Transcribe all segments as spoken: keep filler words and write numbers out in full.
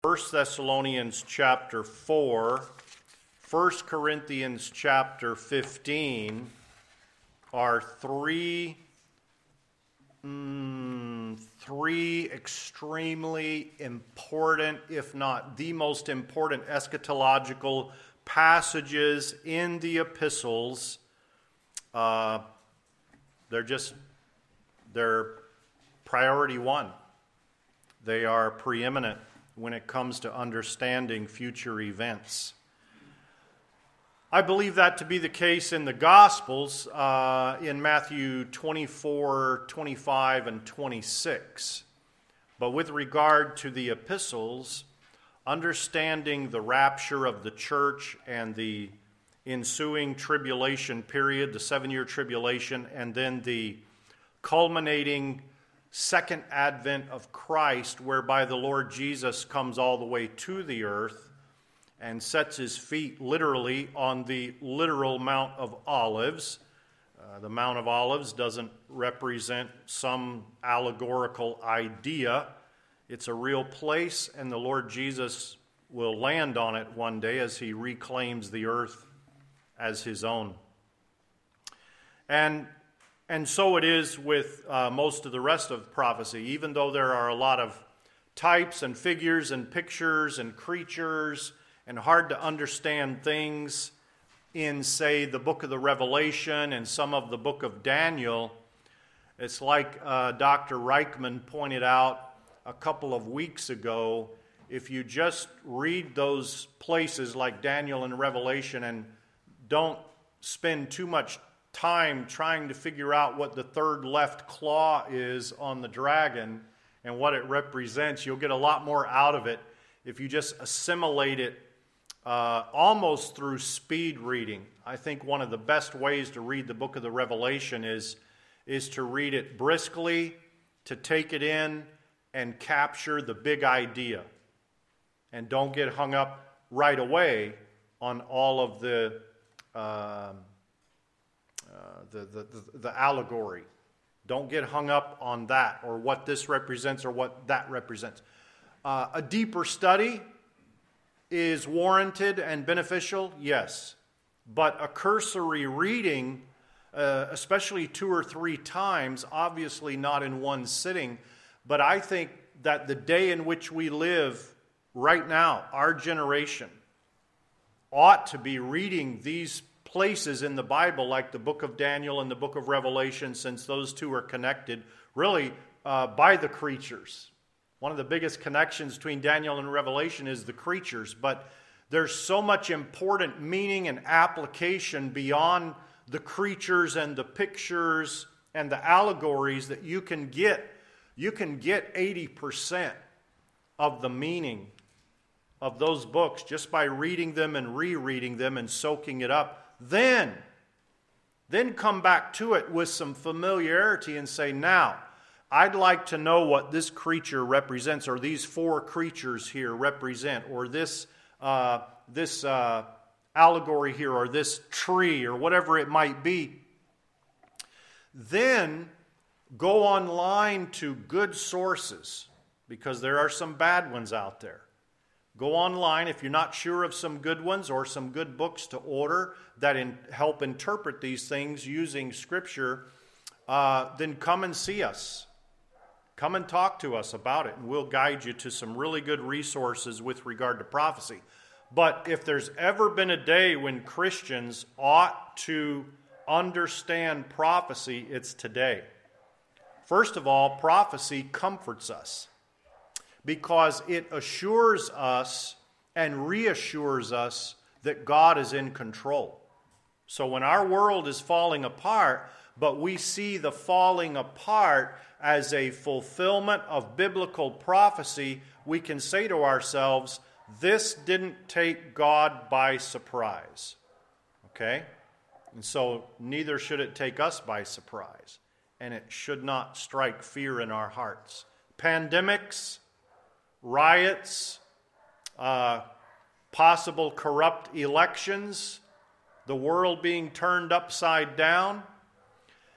First Thessalonians chapter four, First Corinthians chapter fifteen are three, mm, three extremely important, if not the most important, eschatological passages in the epistles. Uh, they're just, they're priority one. They are preeminent when it comes to understanding future events. I believe that to be the case in the Gospels, uh, in Matthew twenty-four, twenty-five, and twenty-six. But with regard to the epistles, understanding the rapture of the church and the ensuing tribulation period, the seven-year tribulation, and then the culminating second advent of Christ, whereby the Lord Jesus comes all the way to the earth and sets his feet literally on the literal Mount of Olives. Uh, the Mount of Olives doesn't represent some allegorical idea. It's a real place, and the Lord Jesus will land on it one day as he reclaims the earth as his own. And And so it is with uh, most of the rest of prophecy. Even though there are a lot of types and figures and pictures and creatures and hard to understand things in, say, the book of the Revelation and some of the book of Daniel, it's like uh, Doctor Reichman pointed out a couple of weeks ago. If you just read those places like Daniel and Revelation and don't spend too much time trying to figure out what the third left claw is on the dragon and what it represents, you'll get a lot more out of it if you just assimilate it uh, almost through speed reading. I think one of the best ways to read the book of the Revelation is, is to read it briskly, to take it in and capture the big idea. And don't get hung up right away on all of the uh, Uh, the, the, the, the allegory. Don't get hung up on that or what this represents or what that represents. Uh, a deeper study is warranted and beneficial, yes. But a cursory reading, uh, especially two or three times, obviously not in one sitting, but I think that the day in which we live right now, our generation, ought to be reading these places in the Bible, like the book of Daniel and the book of Revelation, since those two are connected, really uh, by the creatures. One of the biggest connections between Daniel and Revelation is the creatures, but there's so much important meaning and application beyond the creatures and the pictures and the allegories that you can get. You can get eighty percent of the meaning of those books just by reading them and rereading them and soaking it up. Then, then come back to it with some familiarity and say, now, I'd like to know what this creature represents, or these four creatures here represent, or this uh, this uh, allegory here, or this tree, or whatever it might be. Then go online to good sources, because there are some bad ones out there. Go online if you're not sure of some good ones or some good books to order that in, help interpret these things using Scripture, uh, then come and see us. Come and talk to us about it, and we'll guide you to some really good resources with regard to prophecy. But if there's ever been a day when Christians ought to understand prophecy, it's today. First of all, prophecy comforts us, because it assures us and reassures us that God is in control. So when our world is falling apart, but we see the falling apart as a fulfillment of biblical prophecy, we can say to ourselves, this didn't take God by surprise. Okay? And so neither should it take us by surprise. And it should not strike fear in our hearts. Pandemics, riots, uh, possible corrupt elections, the world being turned upside down.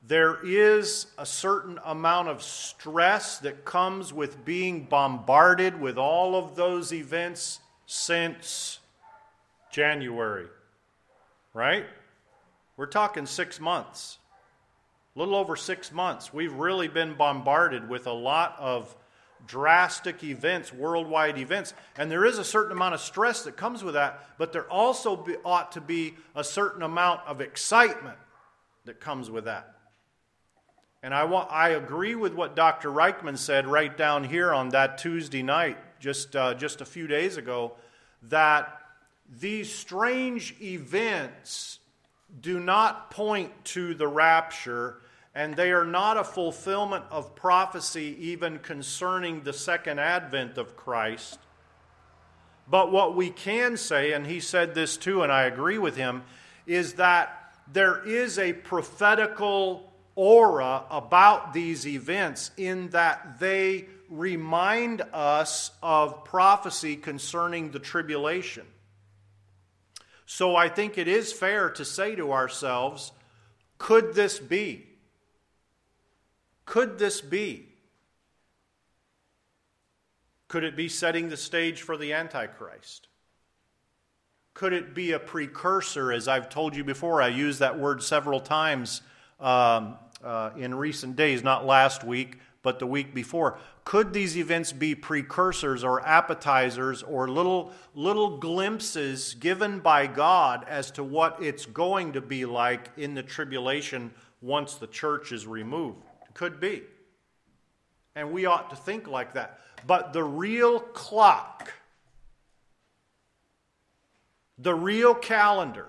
there is a certain amount of stress that comes with being bombarded with all of those events since January, right? We're talking six months. A little over six months. We've really been bombarded with a lot of drastic events, worldwide events. And there is a certain amount of stress that comes with that, but there also be, ought to be a certain amount of excitement that comes with that. And I want, I agree with what Doctor Reichman said right down here on that Tuesday night, just, uh, just a few days ago, that these strange events do not point to the rapture, and they are not a fulfillment of prophecy even concerning the second advent of Christ. But what we can say, and he said this too, and I agree with him, is that there is a prophetical aura about these events in that they remind us of prophecy concerning the tribulation. So I think it is fair to say to ourselves, could this be? Could this be? Could it be setting the stage for the Antichrist? Could it be a precursor? As I've told you before, I used that word several times um, uh, in recent days, not last week, but the week before. Could these events be precursors or appetizers or little, little glimpses given by God as to what it's going to be like in the tribulation once the church is removed? Could be. And we ought to think like that. But the real clock, the real calendar,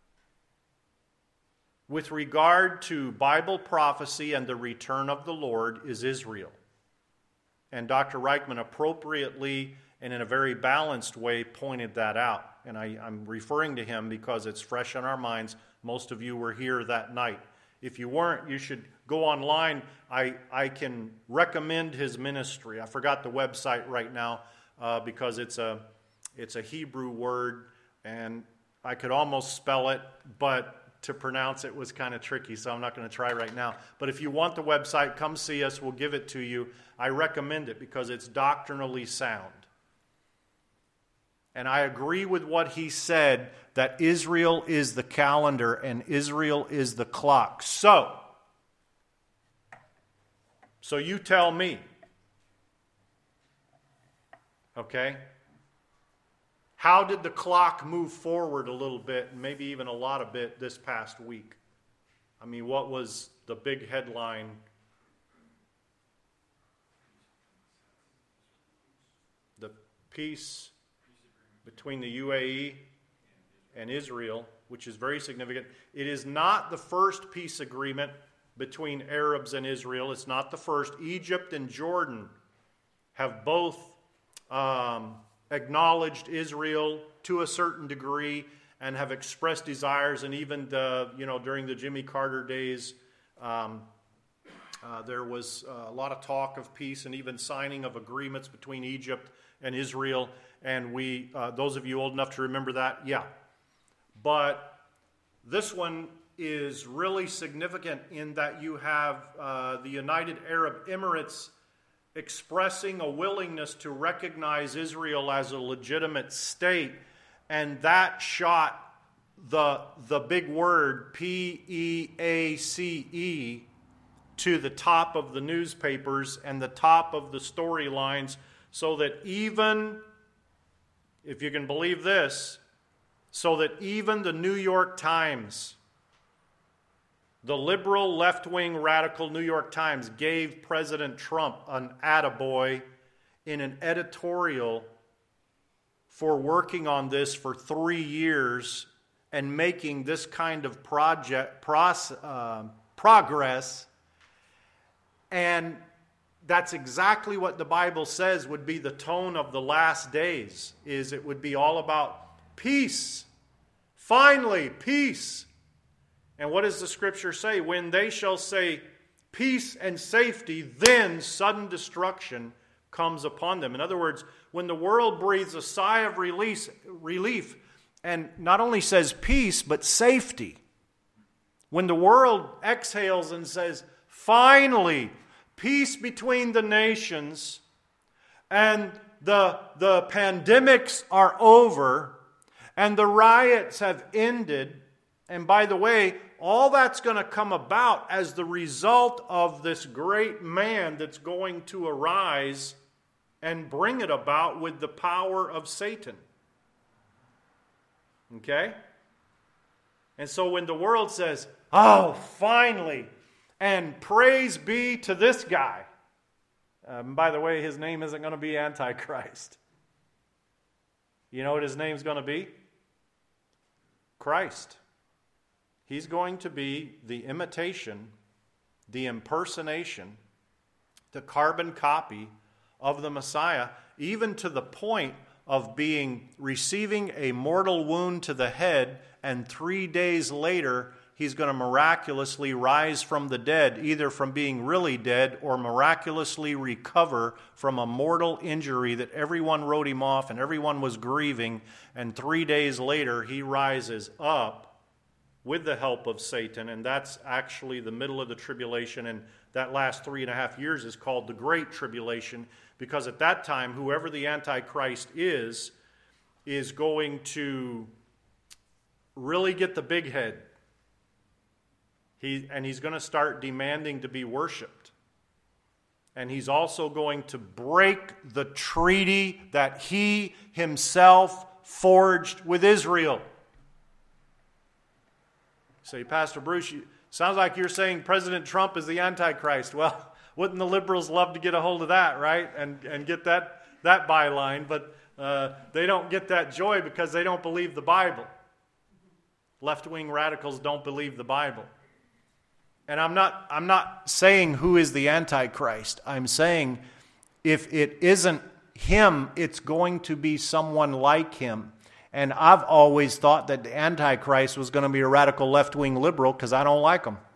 with regard to Bible prophecy and the return of the Lord, is Israel. And Doctor Reichman appropriately and in a very balanced way pointed that out. And I, I'm referring to him because it's fresh on our minds. Most of you were here that night. If you weren't, you should go online. I, I can recommend his ministry. I forgot the website right now uh, because it's a, it's a Hebrew word, and I could almost spell it, but to pronounce it was kind of tricky, so I'm not going to try right now. But if you want the website, come see us. We'll give it to you. I recommend it because it's doctrinally sound. And I agree with what he said, that Israel is the calendar and Israel is the clock. So, so you tell me. Okay? How did the clock move forward a little bit, maybe even a lot of bit, this past week? I mean, what was the big headline? The peace between the U A E and Israel, which is very significant. It is not the first peace agreement between Arabs and Israel. It's not the first. Egypt and Jordan have both um, acknowledged Israel to a certain degree and have expressed desires, and even the, you know, during the Jimmy Carter days, um, uh, there was uh, a lot of talk of peace and even signing of agreements between Egypt and Israel. And we, uh, those of you old enough to remember that, yeah. But this one is really significant in that you have uh, the United Arab Emirates expressing a willingness to recognize Israel as a legitimate state, and that shot the, the big word P E A C E to the top of the newspapers and the top of the storylines, so that even, if you can believe this, so that even the New York Times, the liberal, left-wing, radical New York Times, gave President Trump an attaboy in an editorial for working on this for three years and making this kind of project pros, uh, progress. And that's exactly what the Bible says would be the tone of the last days, is it would be all about peace. Finally, peace. And what does the Scripture say? When they shall say peace and safety, then sudden destruction comes upon them. In other words, when the world breathes a sigh of release, relief, and not only says peace, but safety. When the world exhales and says, finally, peace between the nations, and the, the pandemics are over, and the riots have ended, and by the way, all that's going to come about as the result of this great man that's going to arise and bring it about with the power of Satan. Okay? And so when the world says, oh, finally, and praise be to this guy. Um, by the way, his name isn't going to be Antichrist. You know what his name's going to be? Christ. He's going to be the imitation, the impersonation, the carbon copy of the Messiah, even to the point of being receiving a mortal wound to the head, and three days later he's going to miraculously rise from the dead, either from being really dead or miraculously recover from a mortal injury that everyone wrote him off and everyone was grieving, and three days later he rises up with the help of Satan, and that's actually the middle of the tribulation, and that last three and a half years is called the Great Tribulation, because at that time, whoever the Antichrist is, is going to really get the big head. He, and he's going to start demanding to be worshipped. And he's also going to break the treaty that he himself forged with Israel. Say, Pastor Bruce, you, sounds like you're saying President Trump is the Antichrist. Well, wouldn't the liberals love to get a hold of that, right? And and get that, that byline, but uh, they don't get that joy because they don't believe the Bible. Left-wing radicals don't believe the Bible. And I'm not I'm not saying who is the Antichrist. I'm saying if it isn't him, it's going to be someone like him. And I've always thought that the Antichrist was going to be a radical left-wing liberal because I don't like him.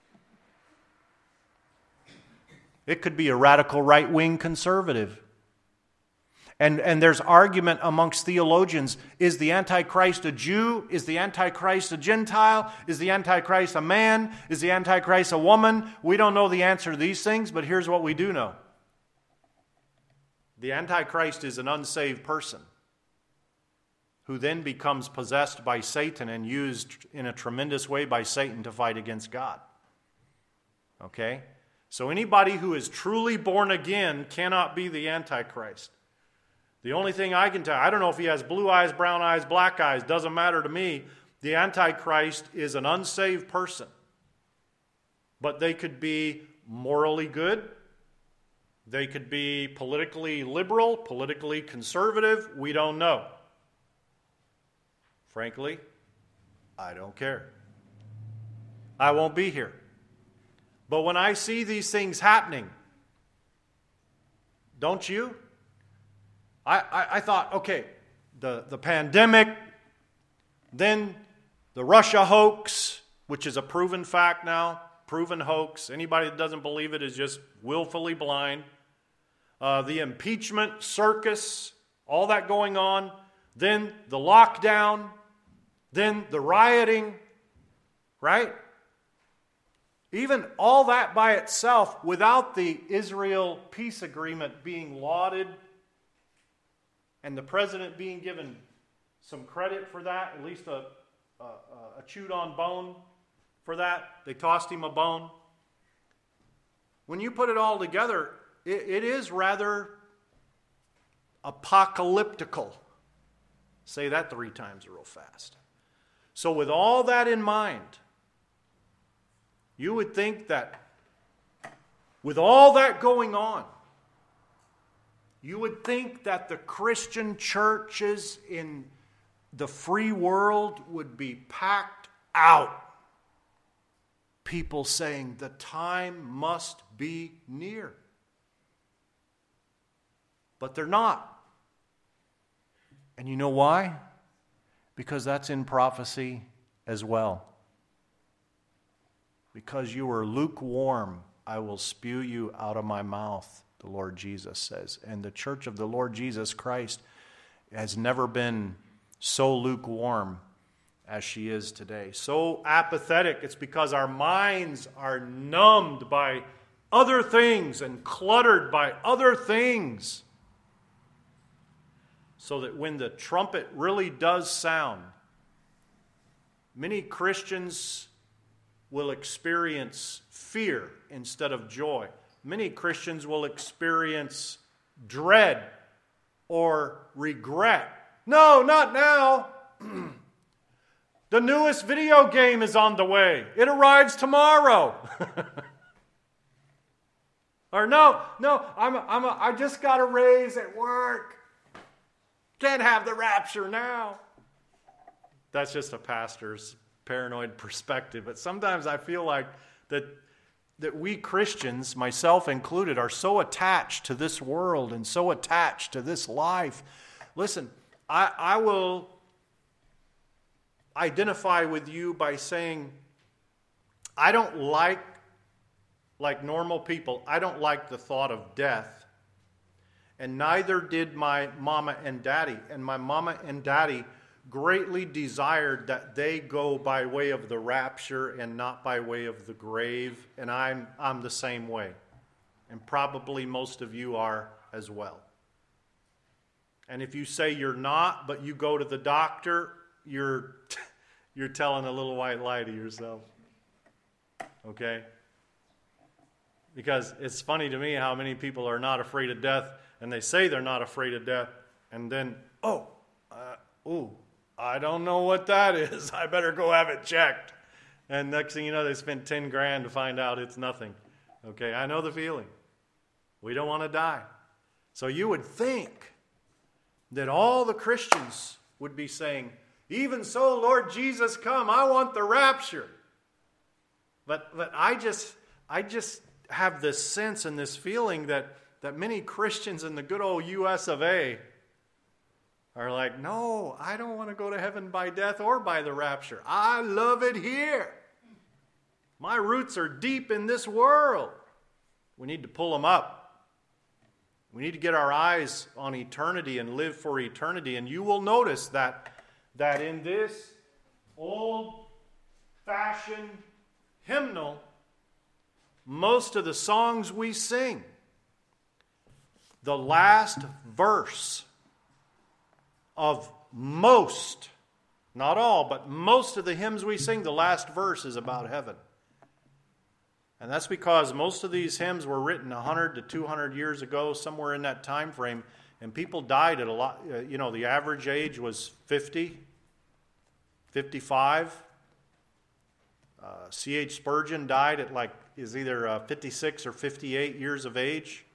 It could be a radical right-wing conservative. And, and there's argument amongst theologians. Is the Antichrist a Jew? Is the Antichrist a Gentile? Is the Antichrist a man? Is the Antichrist a woman? We don't know the answer to these things, but here's what we do know. The Antichrist is an unsaved person who then becomes possessed by Satan and used in a tremendous way by Satan to fight against God. Okay? So anybody who is truly born again cannot be the Antichrist. The only thing I can tell, I don't know if he has blue eyes, brown eyes, black eyes, doesn't matter to me. The Antichrist is an unsaved person. But they could be morally good. They could be politically liberal, politically conservative. We don't know. Frankly, I don't care. I won't be here. But when I see these things happening, don't you? I, I, I thought, okay, the, the pandemic, then the Russia hoax, which is a proven fact now, proven hoax. Anybody that doesn't believe it is just willfully blind. Uh, the impeachment circus, all that going on. Then the lockdown. Then the rioting, right? Even all that by itself, without the Israel peace agreement being lauded and the president being given some credit for that, at least a, a, a chewed-on bone for that. They tossed him a bone. When you put it all together, it, it is rather apocalyptical. Say that three times real fast. So with all that in mind, you would think that with all that going on, you would think that the Christian churches in the free world would be packed out. People saying the time must be near. But they're not. And you know why? Because that's in prophecy as well. Because you are lukewarm, I will spew you out of my mouth, the Lord Jesus says. And the church of the Lord Jesus Christ has never been so lukewarm as she is today. So apathetic. It's because our minds are numbed by other things and cluttered by other things. So that when the trumpet really does sound, many Christians will experience fear instead of joy. Many Christians will experience dread or regret. No, not now. The newest video game is on the way. It arrives tomorrow. Or no, no, I'm a, I'm a, I just got a raise at work. Can't have the rapture now. That's just a pastor's paranoid perspective. But sometimes I feel like that, that we Christians, myself included, are so attached to this world and so attached to this life. Listen, I, I will identify with you by saying, I don't like, like normal people, I don't like the thought of death. And neither did my mama and daddy. And my mama and daddy greatly desired that they go by way of the rapture and not by way of the grave. And I'm, I'm the same way. And probably most of you are as well. And if you say you're not, but you go to the doctor, you're, you're telling a little white lie to yourself. Okay? Because it's funny to me how many people are not afraid of death, and they say they're not afraid of death, and then, oh, uh, ooh, I don't know what that is. I better go have it checked. And next thing you know, they spent ten grand to find out it's nothing. Okay, I know the feeling. We don't want to die. So you would think that all the Christians would be saying, even so, Lord Jesus, come, I want the rapture. But but I just I just have this sense and this feeling that, that many Christians in the good old U S of A are like, no, I don't want to go to heaven by death or by the rapture. I love it here. My roots are deep in this world. We need to pull them up. We need to get our eyes on eternity and live for eternity. And you will notice that, that in this old-fashioned hymnal, most of the songs we sing, the last verse of most, not all, but most of the hymns we sing, the last verse is about heaven. And that's because most of these hymns were written one hundred to two hundred years ago, somewhere in that time frame, and people died at a lot. You know, the average age was fifty, fifty-five. Uh, C H Spurgeon died at like, is either uh, fifty-six or fifty-eight years of age.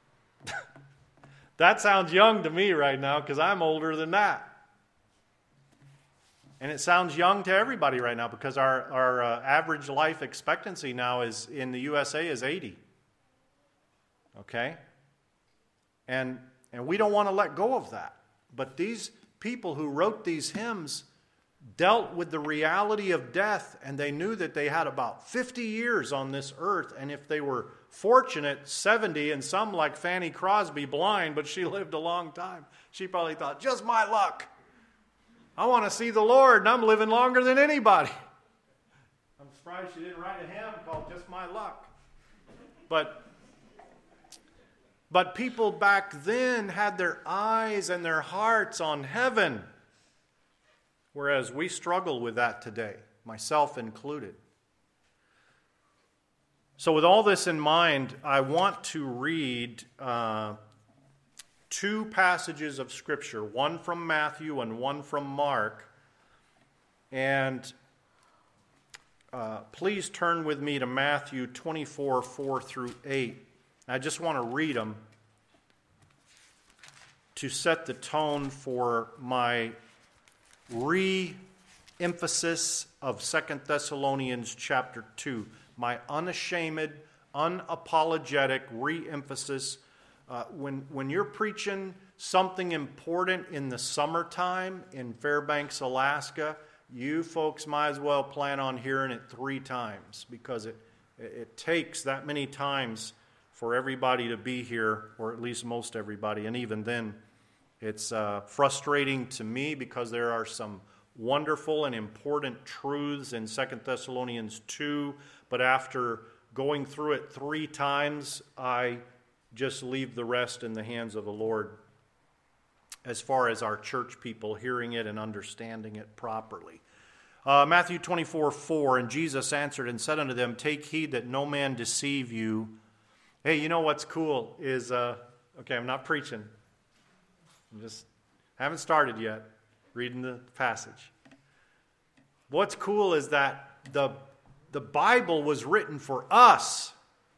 That sounds young to me right now because I'm older than that. And it sounds young to everybody right now because our, our uh, average life expectancy now is in the U S A is eighty. Okay? And, and we don't want to let go of that. But these people who wrote these hymns dealt with the reality of death, and they knew that they had about fifty years on this earth, and if they were fortunate, seventy, and some like Fanny Crosby, blind, but she lived a long time. She probably thought, just my luck. I want to see the Lord, and I'm living longer than anybody. I'm surprised she didn't write a hymn called Just My Luck. But, but people back then had their eyes and their hearts on heaven, whereas we struggle with that today, myself included. So with all this in mind, I want to read uh, two passages of Scripture, one from Matthew and one from Mark. And uh, please turn with me to Matthew twenty-four, four through eight. I just want to read them to set the tone for my re-emphasis of Second Thessalonians chapter two. My unashamed, unapologetic re-emphasis. Uh, when, when you're preaching something important in the summertime in Fairbanks, Alaska, you folks might as well plan on hearing it three times because it, it takes that many times for everybody to be here, or at least most everybody. And even then, it's uh, frustrating to me because there are some wonderful and important truths in Second Thessalonians two, but after going through it three times, I just leave the rest in the hands of the Lord as far as our church people hearing it and understanding it properly. Uh, Matthew twenty-four four, and Jesus answered and said unto them, take heed that no man deceive you. Hey, you know what's cool is, uh, okay, I'm not preaching. I'm just, haven't started yet, reading the passage. What's cool is that the, the Bible was written for us.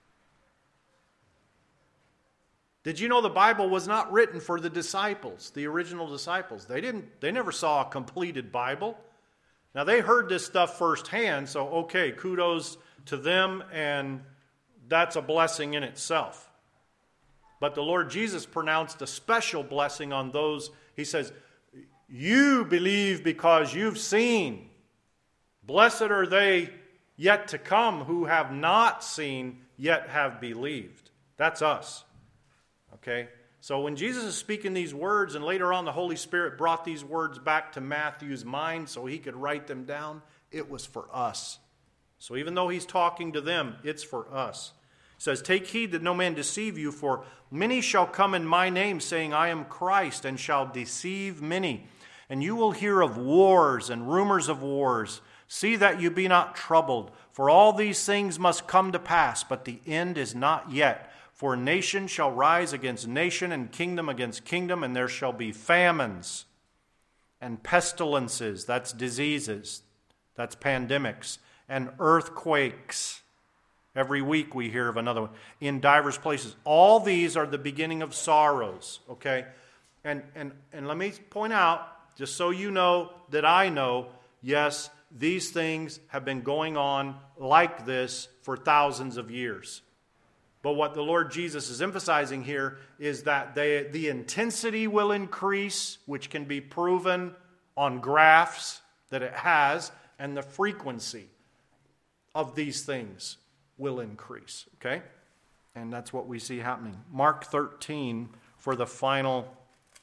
Did you know the Bible was not written for the disciples, the original disciples? They didn't, they never saw a completed Bible. Now, they heard this stuff firsthand, so okay, kudos to them, and that's a blessing in itself. But the Lord Jesus pronounced a special blessing on those. He says, you believe because you've seen. Blessed are they yet to come who have not seen, yet have believed. That's us. Okay? So when Jesus is speaking these words, and later on the Holy Spirit brought these words back to Matthew's mind so he could write them down, it was for us. So even though he's talking to them, it's for us. It says, take heed that no man deceive you, for many shall come in my name, saying, I am Christ, and shall deceive many. And you will hear of wars and rumors of wars. See that you be not troubled, for all these things must come to pass, but the end is not yet. For nation shall rise against nation, and kingdom against kingdom, and there shall be famines and pestilences, that's diseases, that's pandemics, and earthquakes. Every week we hear of another one in divers places. All these are the beginning of sorrows, okay? And, and, and let me point out, just so you know that I know, yes, these things have been going on like this for thousands of years. But what the Lord Jesus is emphasizing here is that they, the intensity will increase, which can be proven on graphs that it has, and the frequency of these things will increase. Okay? And that's what we see happening. Mark thirteen, for the final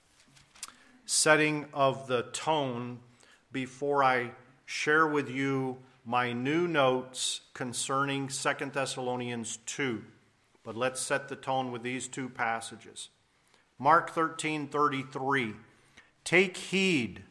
setting of the tone before I share with you my new notes concerning Second Thessalonians two. But let's set the tone with these two passages. Mark thirteen thirty-three. Take heed,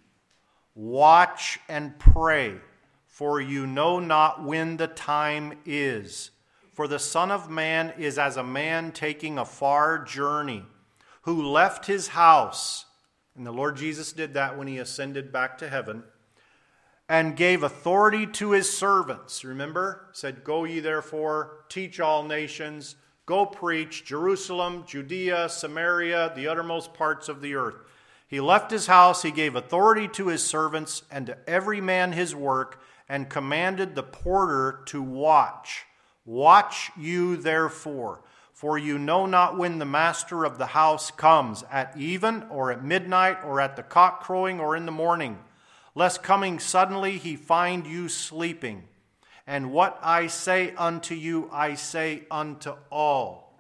watch and pray, for you know not when the time is. For the Son of Man is as a man taking a far journey, who left his house, and the Lord Jesus did that when he ascended back to heaven, and gave authority to his servants. Remember? Said, go ye therefore, teach all nations, go preach Jerusalem, Judea, Samaria, the uttermost parts of the earth. He left his house, he gave authority to his servants, and to every man his work, and commanded the porter to watch. Watch you therefore, for you know not when the master of the house comes, at even, or at midnight, or at the cock crowing, or in the morning, lest coming suddenly he find you sleeping. And what I say unto you, I say unto all.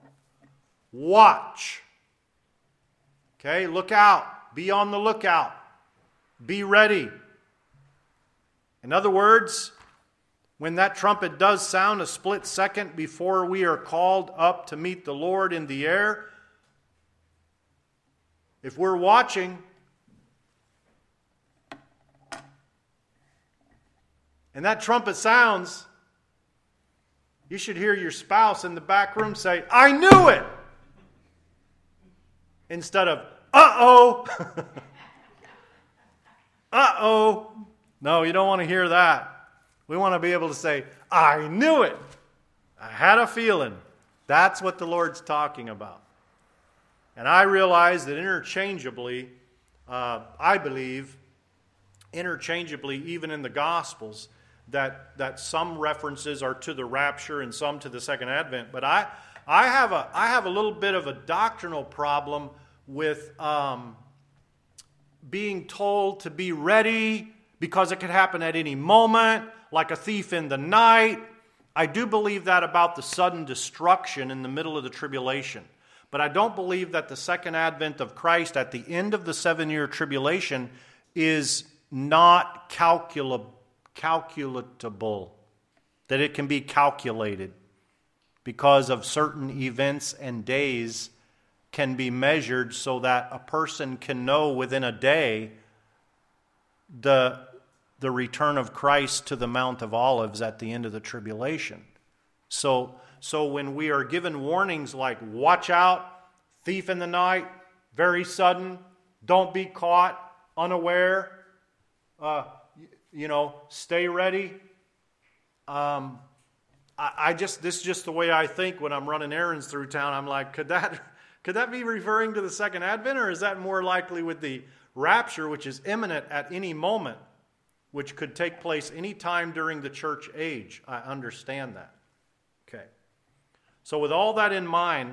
Watch. Okay, look out. Be on the lookout. Be ready. In other words, when that trumpet does sound a split second before we are called up to meet the Lord in the air, if we're watching, and that trumpet sounds, you should hear your spouse in the back room say, I knew it! Instead of, uh-oh! uh-oh! No, you don't want to hear that. We want to be able to say, I knew it! I had a feeling. That's what the Lord's talking about. And I realize that interchangeably, uh, I believe, interchangeably, even in the Gospels, that that some references are to the rapture and some to the second advent. But I I have a I have a little bit of a doctrinal problem with um, being told to be ready because it could happen at any moment, like a thief in the night. I do believe that about the sudden destruction in the middle of the tribulation. But I don't believe that the second advent of Christ at the end of the seven-year tribulation is not calcula- calculatable, that it can be calculated because of certain events and days can be measured so that a person can know within a day the, the return of Christ to the Mount of Olives at the end of the tribulation. So, so when we are given warnings like, watch out, thief in the night, very sudden, don't be caught unaware, uh, you know, stay ready. Um, I, I just, this is just the way I think when I'm running errands through town. I'm like, could that, could that be referring to the second advent, or is that more likely with the rapture, which is imminent at any moment, which could take place any time during the church age? I understand that. Okay. So with all that in mind,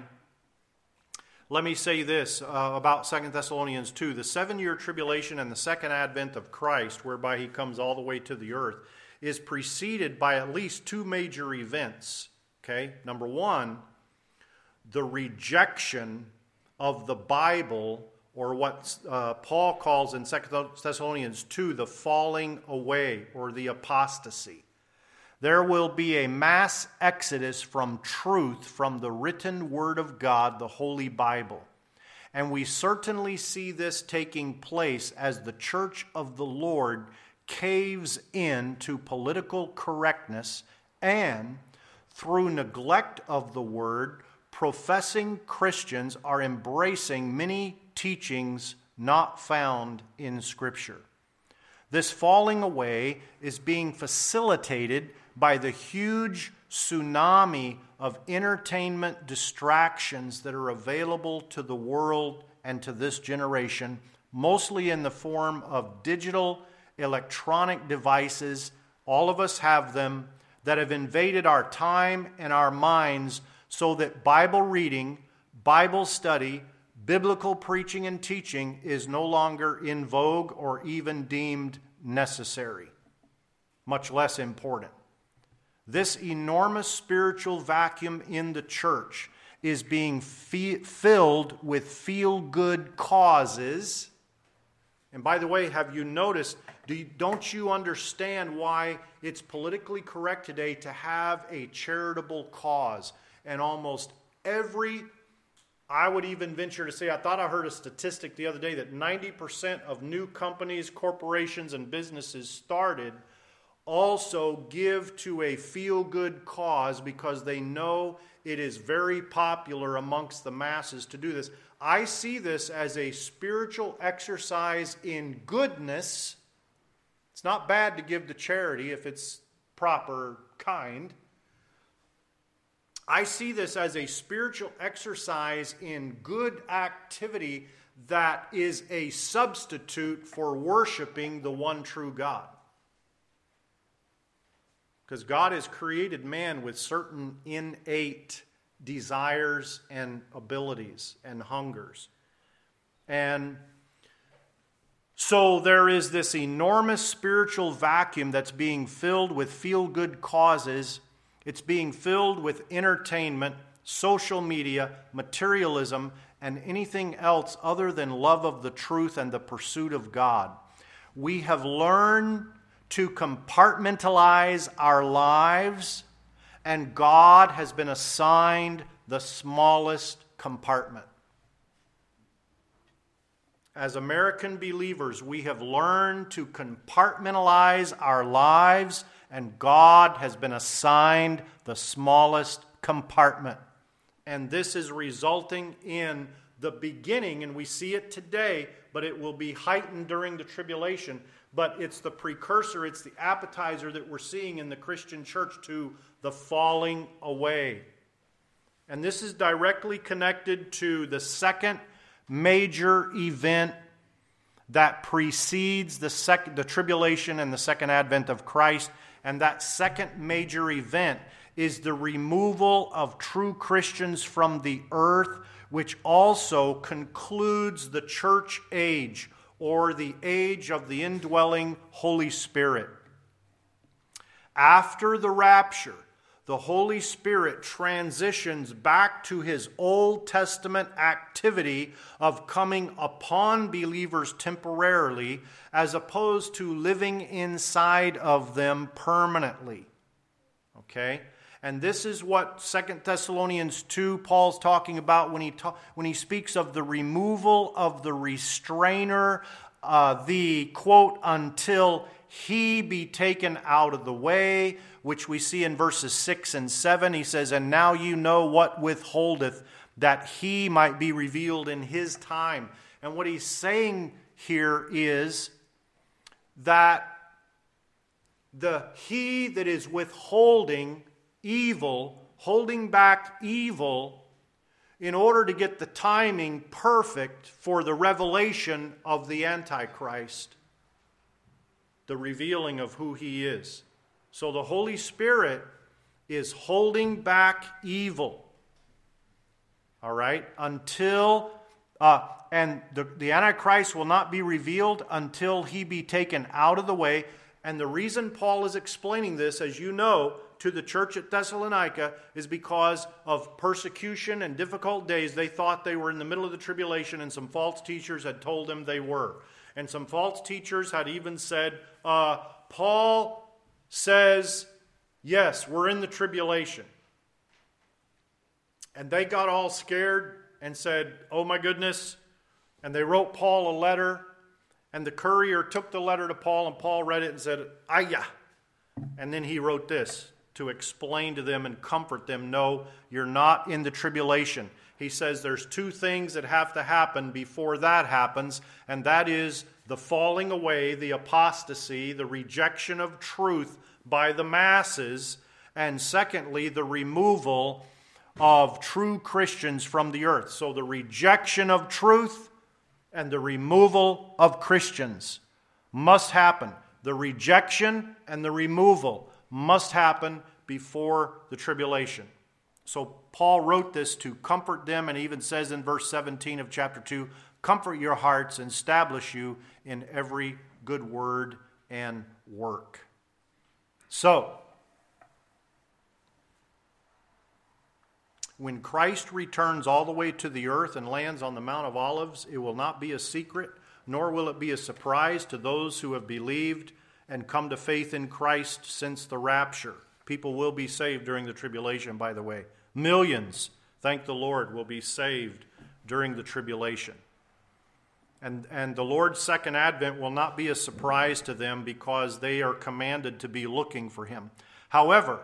let me say this uh, about Second Thessalonians two. The seven-year tribulation and the second advent of Christ, whereby he comes all the way to the earth, is preceded by at least two major events. Okay? Number one, the rejection of the Bible, or what uh, Paul calls in Second Thessalonians two, the falling away or the apostasy. There will be a mass exodus from truth, from the written Word of God, the Holy Bible. And we certainly see this taking place as the church of the Lord caves in to political correctness and, through neglect of the Word, professing Christians are embracing many teachings not found in Scripture. This falling away is being facilitated by the huge tsunami of entertainment distractions that are available to the world and to this generation, mostly in the form of digital, electronic devices. All of us have them, that have invaded our time and our minds, so that Bible reading, Bible study, biblical preaching and teaching is no longer in vogue or even deemed necessary, much less important. This enormous spiritual vacuum in the church is being fe- filled with feel-good causes. And by the way, have you noticed, do you, don't you understand why it's politically correct today to have a charitable cause? And almost every, I would even venture to say, I thought I heard a statistic the other day that ninety percent of new companies, corporations, and businesses started also give to a feel-good cause because they know it is very popular amongst the masses to do this. I see this as a spiritual exercise in goodness. It's not bad to give to charity if it's proper, kind. I see this as a spiritual exercise in good activity that is a substitute for worshiping the one true God. Because God has created man with certain innate desires and abilities and hungers. And so there is this enormous spiritual vacuum that's being filled with feel-good causes. It's being filled with entertainment, social media, materialism, and anything else other than love of the truth and the pursuit of God. We have learned to compartmentalize our lives, and God has been assigned the smallest compartment. As American believers, we have learned to compartmentalize our lives, and God has been assigned the smallest compartment. And this is resulting in the beginning, and we see it today, but it will be heightened during the tribulation. But it's the precursor, it's the appetizer that we're seeing in the Christian church to the falling away. And this is directly connected to the second major event that precedes the, sec- the tribulation and the second advent of Christ. And that second major event is the removal of true Christians from the earth, which also concludes the church age, or the age of the indwelling Holy Spirit. After the rapture, the Holy Spirit transitions back to his Old Testament activity of coming upon believers temporarily as opposed to living inside of them permanently. Okay? And this is what Second Thessalonians two, Paul's talking about when he ta- when he speaks of the removal of the restrainer, uh, the, quote, until he be taken out of the way, which we see in verses six and seven. He says, and now you know what withholdeth, that he might be revealed in his time. And what he's saying here is that the he that is withholding evil, holding back evil, in order to get the timing perfect for the revelation of the Antichrist, the revealing of who he is. So the Holy Spirit is holding back evil. All right? Until, uh, and the, the Antichrist will not be revealed until he be taken out of the way. And the reason Paul is explaining this, as you know, to the church at Thessalonica is because of persecution and difficult days. They thought they were in the middle of the tribulation, and some false teachers had told them they were. And some false teachers had even said, uh, Paul says, yes, we're in the tribulation. And they got all scared and said, oh my goodness. And they wrote Paul a letter. And the courier took the letter to Paul, and Paul read it and said, ayah. And then he wrote this to explain to them and comfort them, no, you're not in the tribulation. He says there's two things that have to happen before that happens, and that is the falling away, the apostasy, the rejection of truth by the masses, and secondly, the removal of true Christians from the earth. So the rejection of truth and the removal of Christians must happen. The rejection and the removal must happen before the tribulation. So Paul wrote this to comfort them, and even says in verse seventeen of chapter two, comfort your hearts and establish you in every good word and work. So, when Christ returns all the way to the earth and lands on the Mount of Olives, it will not be a secret, nor will it be a surprise to those who have believed and come to faith in Christ since the rapture. People will be saved during the tribulation, by the way. Millions, thank the Lord, will be saved during the tribulation. And, and the Lord's second advent will not be a surprise to them because they are commanded to be looking for him. However,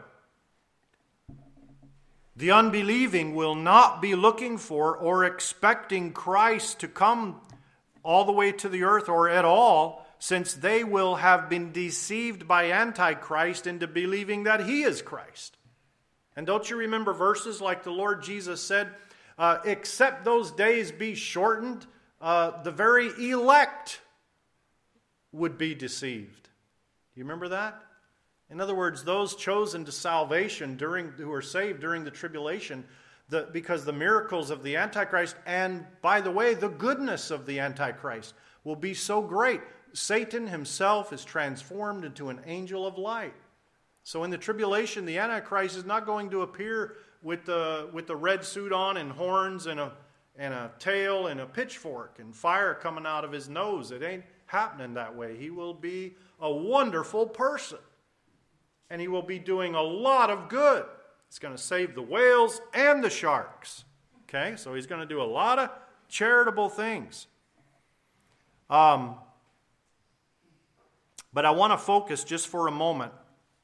the unbelieving will not be looking for or expecting Christ to come all the way to the earth or at all, since they will have been deceived by Antichrist into believing that he is Christ. And don't you remember verses like the Lord Jesus said, uh, except those days be shortened, uh, the very elect would be deceived. Do you remember that? In other words, those chosen to salvation during who are saved during the tribulation, the, because the miracles of the Antichrist, and by the way, the goodness of the Antichrist will be so great. Satan himself is transformed into an angel of light. So in the tribulation, the Antichrist is not going to appear with the, with the red suit on and horns and a, and a tail and a pitchfork and fire coming out of his nose. It ain't happening that way. He will be a wonderful person. And he will be doing a lot of good. He's going to save the whales and the sharks. Okay, so he's going to do a lot of charitable things. Um... But I want to focus just for a moment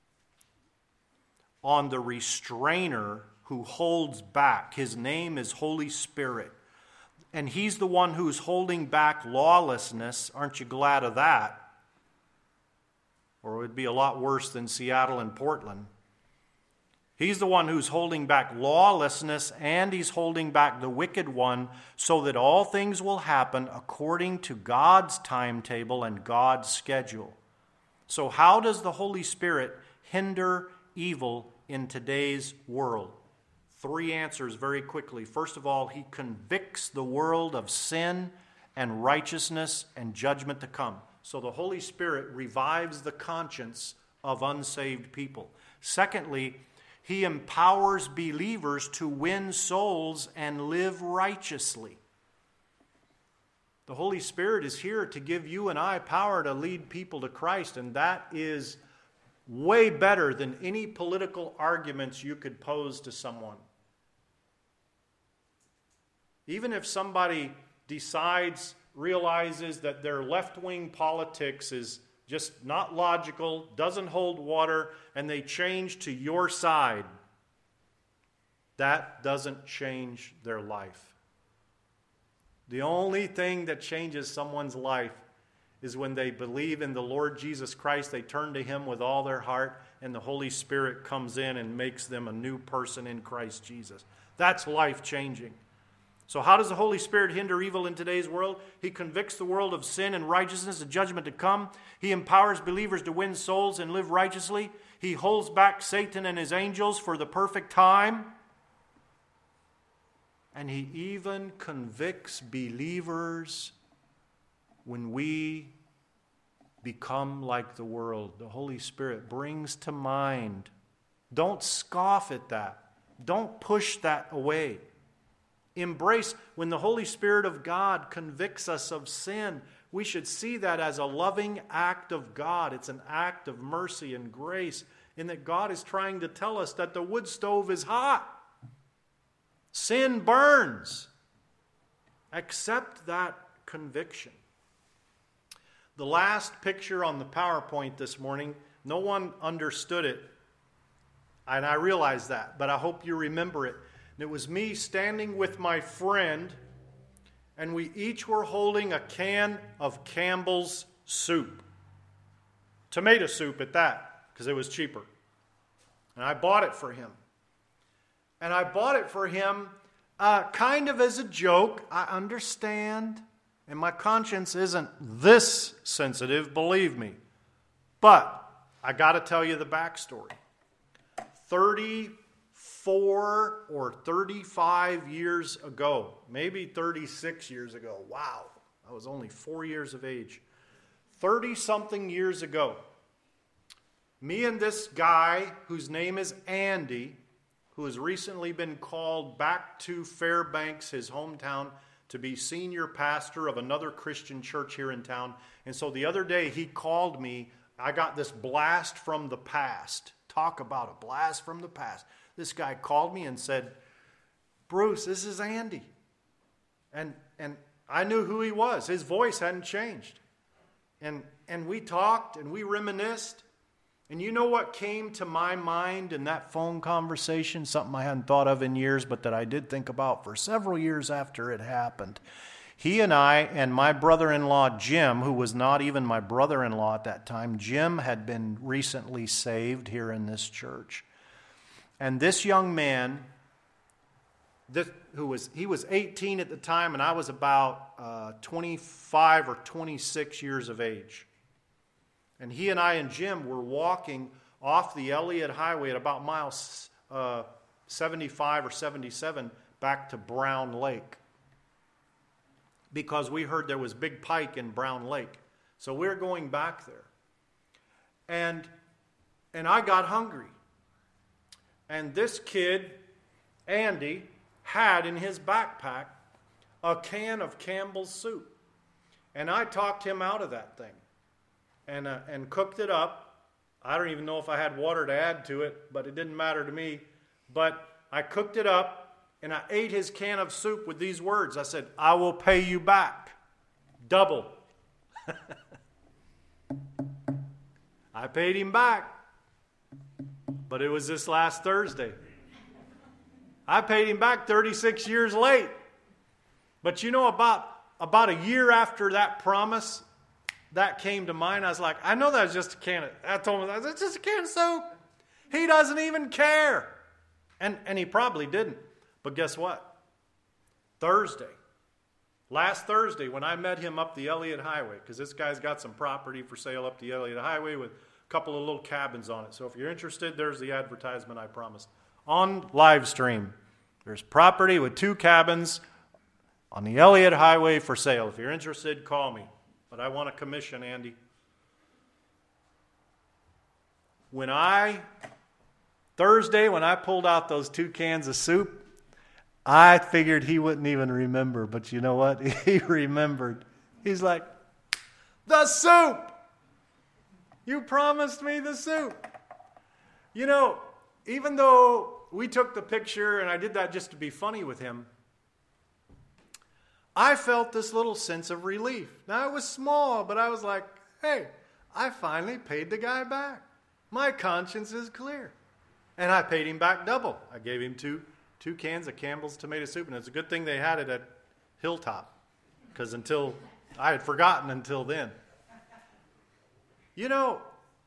on the restrainer who holds back. His name is Holy Spirit. And he's the one who's holding back lawlessness. Aren't you glad of that? Or it would be a lot worse than Seattle and Portland. He's the one who's holding back lawlessness, and he's holding back the wicked one, so that all things will happen according to God's timetable and God's schedule. So how does the Holy Spirit hinder evil in today's world? Three answers very quickly. First of all, he convicts the world of sin and righteousness and judgment to come. So the Holy Spirit revives the conscience of unsaved people. Secondly, He empowers believers to win souls and live righteously. The Holy Spirit is here to give you and I power to lead people to Christ, and that is way better than any political arguments you could pose to someone. Even if somebody decides, realizes that their left-wing politics is just not logical, doesn't hold water, and they change to your side, that doesn't change their life. The only thing that changes someone's life is when they believe in the Lord Jesus Christ, they turn to Him with all their heart, and the Holy Spirit comes in and makes them a new person in Christ Jesus. That's life-changing. So how does the Holy Spirit hinder evil in today's world? He convicts the world of sin and righteousness and judgment to come. He empowers believers to win souls and live righteously. He holds back Satan and his angels for the perfect time. And He even convicts believers when we become like the world. The Holy Spirit brings to mind. Don't scoff at that. Don't push that away. Embrace, when the Holy Spirit of God convicts us of sin, we should see that as a loving act of God. It's an act of mercy and grace, in that God is trying to tell us that the wood stove is hot. Sin burns. Accept that conviction. The last picture on the PowerPoint this morning, no one understood it, and I realize that, but I hope you remember it. And it was me standing with my friend, and we each were holding a can of Campbell's soup. Tomato soup at that, because it was cheaper. And I bought it for him. And I bought it for him uh, kind of as a joke. I understand. And my conscience isn't this sensitive, believe me. But I got to tell you the backstory. thirty-four or thirty-five years ago, maybe thirty-six years ago. Wow, I was only four years of age. thirty-something years ago, me and this guy, whose name is Andy, who has recently been called back to Fairbanks, his hometown, to be senior pastor of another Christian church here in town. And so the other day he called me. I got this blast from the past. Talk about a blast from the past. This guy called me and said, "Bruce, this is Andy." And and I knew who he was. His voice hadn't changed. And and we talked and we reminisced. And you know what came to my mind in that phone conversation? Something I hadn't thought of in years, but that I did think about for several years after it happened. He and I and my brother-in-law, Jim, who was not even my brother-in-law at that time, Jim had been recently saved here in this church. And this young man, this, who was he was eighteen at the time, and I was about uh, twenty-five or twenty-six years of age. And he and I and Jim were walking off the Elliott Highway at about mile uh, seventy-five or seventy-seven back to Brown Lake, because we heard there was big pike in Brown Lake. So we're going back there. And, and I got hungry. And this kid, Andy, had in his backpack a can of Campbell's soup. And I talked him out of that thing. And, uh, and cooked it up. I don't even know if I had water to add to it, but it didn't matter to me. But I cooked it up, and I ate his can of soup with these words. I said, "I will pay you back. Double." I paid him back. But it was this last Thursday. I paid him back thirty-six years late. But you know, about, about a year after that promise, that came to mind. I was like, I know that was just a can of, I told him, that's just a can of soup. He doesn't even care. And, and he probably didn't. But guess what? Thursday, last Thursday, when I met him up the Elliott Highway, because this guy's got some property for sale up the Elliott Highway with a couple of little cabins on it. So if you're interested, there's the advertisement I promised. On live stream, there's property with two cabins on the Elliott Highway for sale. If you're interested, call me. But I want a commission, Andy. When I Thursday, when I pulled out those two cans of soup, I figured he wouldn't even remember. But you know what? He remembered. He's like, the soup! You promised me the soup. You know, even though we took the picture, and I did that just to be funny with him, I felt this little sense of relief. Now, it was small, but I was like, hey, I finally paid the guy back. My conscience is clear. And I paid him back double. I gave him two two cans of Campbell's tomato soup, and it's a good thing they had it at Hilltop, because until I had forgotten until then. You know,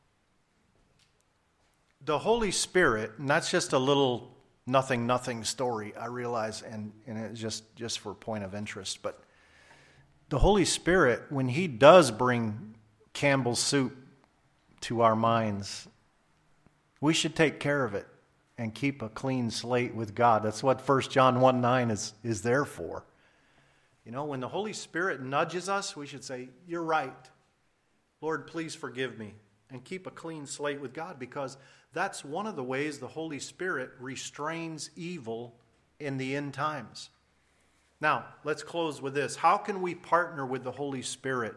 the Holy Spirit, and that's just a little nothing, nothing story, I realize, and, and it's just, just for point of interest, but the Holy Spirit, when he does bring Campbell's soup to our minds, we should take care of it and keep a clean slate with God. That's what First John one nine is, is there for. You know, when the Holy Spirit nudges us, we should say, you're right. Lord, please forgive me. And keep a clean slate with God, because that's one of the ways the Holy Spirit restrains evil in the end times. Now, let's close with this. How can we partner with the Holy Spirit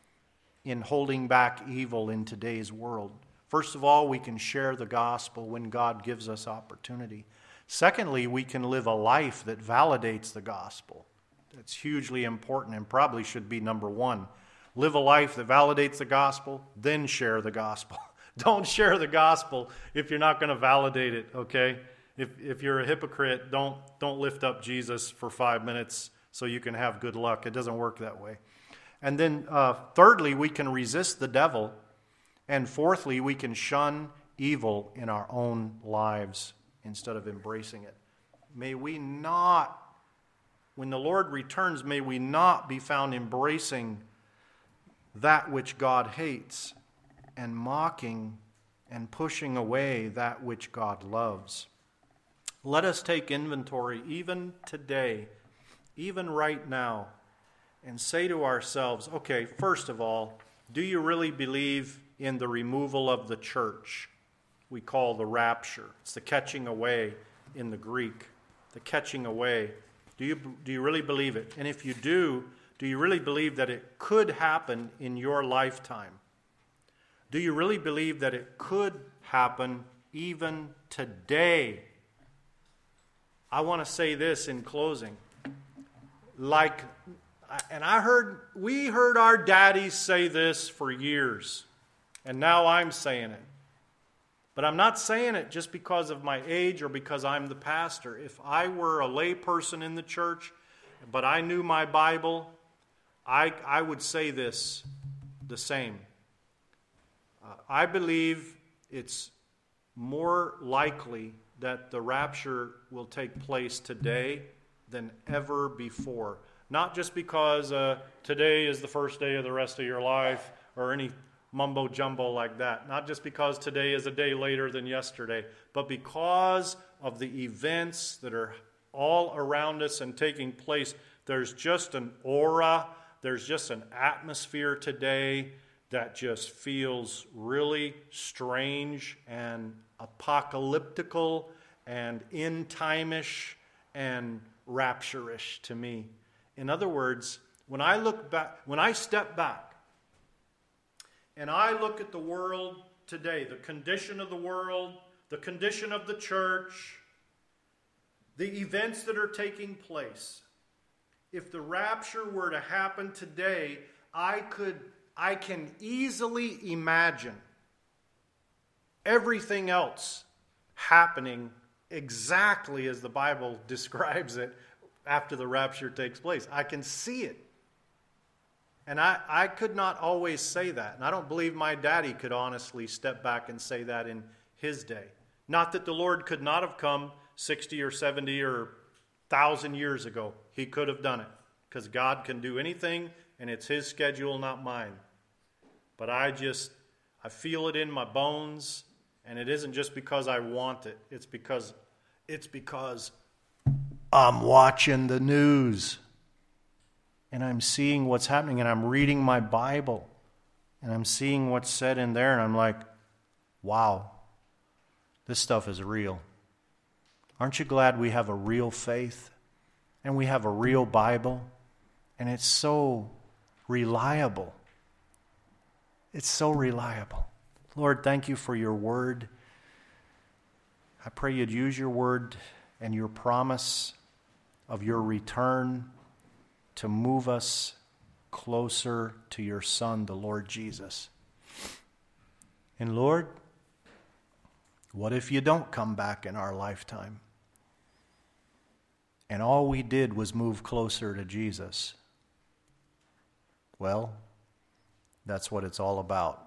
in holding back evil in today's world? First of all, we can share the gospel when God gives us opportunity. Secondly, we can live a life that validates the gospel. That's hugely important and probably should be number one. Live a life that validates the gospel, then share the gospel. Don't share the gospel if you're not going to validate it, okay? If if you're a hypocrite, don't don't lift up Jesus for five minutes so you can have good luck. It doesn't work that way. And then uh, thirdly, we can resist the devil. And fourthly, we can shun evil in our own lives instead of embracing it. May we not, when the Lord returns, may we not be found embracing that which God hates and mocking and pushing away that which God loves. Let us take inventory even today, even right now, and say to ourselves, okay, first of all, do you really believe in the removal of the church we call the rapture? It's the catching away in the Greek, the catching away. Do you, do you really believe it? And if you do, do you really believe that it could happen in your lifetime? Do you really believe that it could happen even today? I want to say this in closing. Like, and I heard, we heard our daddies say this for years, and now I'm saying it. But I'm not saying it just because of my age or because I'm the pastor. If I were a lay person in the church, but I knew my Bible, I, I would say this the same. Uh, I believe it's more likely that the rapture will take place today than ever before. Not just because uh, today is the first day of the rest of your life or any mumbo jumbo like that. Not just because today is a day later than yesterday, but because of the events that are all around us and taking place. There's just an aura, there's just an atmosphere today that just feels really strange and apocalyptical and end-time-ish and rapture-ish to me. In other words, when I look back, when I step back and I look at the world today, the condition of the world, the condition of the church, the events that are taking place, if the rapture were to happen today, I could, I can easily imagine everything else happening exactly as the Bible describes it after the rapture takes place. I can see it. And I, I could not always say that. And I don't believe my daddy could honestly step back and say that in his day. Not that the Lord could not have come sixty or seventy or one thousand years ago. He could have done it. Because God can do anything, and it's his schedule, not mine. But I just, I feel it in my bones, and it isn't just because I want it. It's because, it's because I'm watching the news. And I'm seeing what's happening, and I'm reading my Bible, and I'm seeing what's said in there, and I'm like, wow. This stuff is real. Aren't you glad we have a real faith and we have a real Bible and it's so reliable? It's so reliable. Lord, thank you for your word. I pray you'd use your word and your promise of your return to move us closer to your Son, the Lord Jesus. And Lord, what if you don't come back in our lifetime? And all we did was move closer to Jesus. Well, that's what it's all about.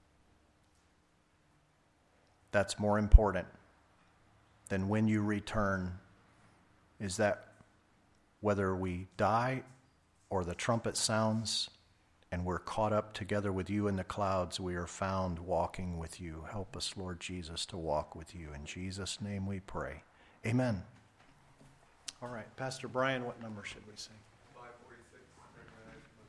That's more important than when you return, is that whether we die or the trumpet sounds and we're caught up together with you in the clouds, we are found walking with you. Help us, Lord Jesus, to walk with you. In Jesus' name we pray. Amen. All right, Pastor Brian, what number should we sing?